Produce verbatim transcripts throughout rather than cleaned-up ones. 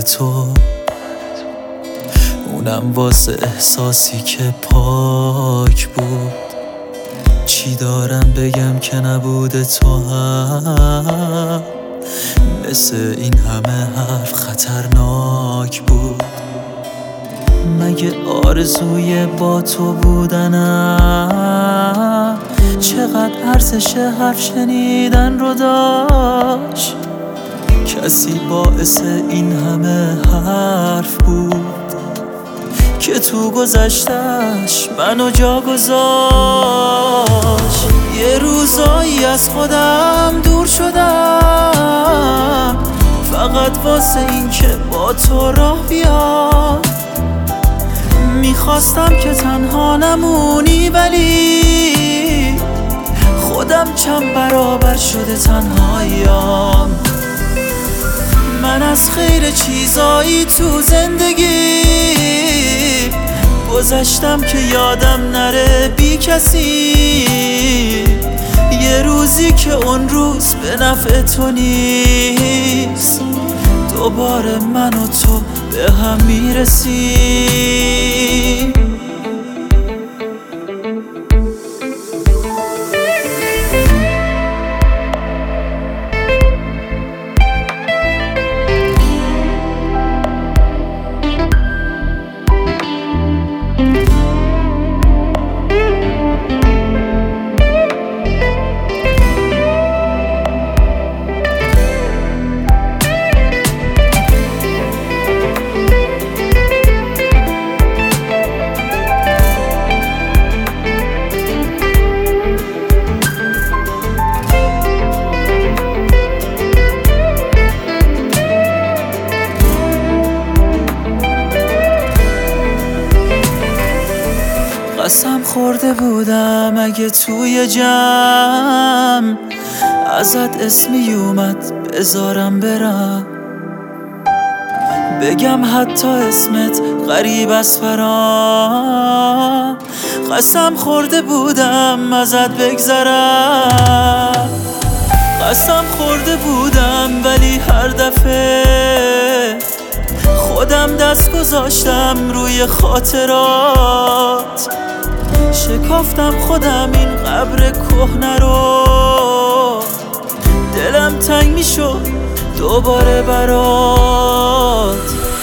تو، اونم واسه احساسی که پاک بود. چی دارم بگم که نبوده تو هم مثل این همه حرف خطرناک بود. مگه آرزوی با تو بودنم چقدر ارزش حرف شنیدن رو داشت؟ کسی باعث این همه حرف بود که تو گذشتش منو جا گذاشت. یه روزایی از خودم دور شدم فقط واسه این که با تو راه بیام. میخواستم که تنها نمونی ولی خودم چند برابر شده تنهاییام. من از خیر چیزایی تو زندگی گذشتم که یادم نره بی کسی. یه روزی که اون روز به نفع تو نیست دوباره من و تو به هم میرسیم. قسم خورده بودم اگه توی جمع ازت اسمی اومد بذارم برم، بگم حتی اسمت غریب از فرام. قسم خورده بودم ازت بگذرم، قسم خورده بودم ولی هر دفعه خودم دست گذاشتم روی خاطرات. شکافتم خودم این قبر کهنه رو، دلم تنگ میشد دوباره برات.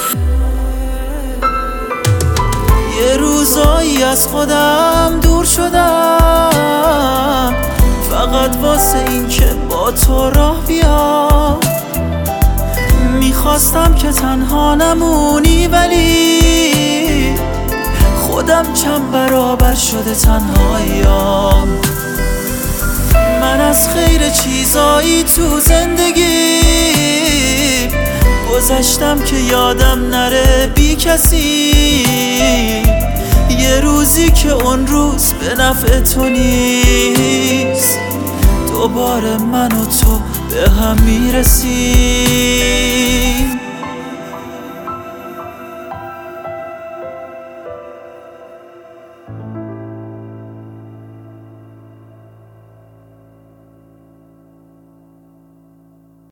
یه روزایی از خودم دور شدم فقط واسه این که با تو راه بیام. میخواستم که تنها نمونی ولی خودم چند برابر شده تنهاییام. من از خیر چیزایی تو زندگی گذشتم که یادم نره بی کسی. یه روزی که اون روز به نفع تو نیست دوباره من و تو به هم میرسیم.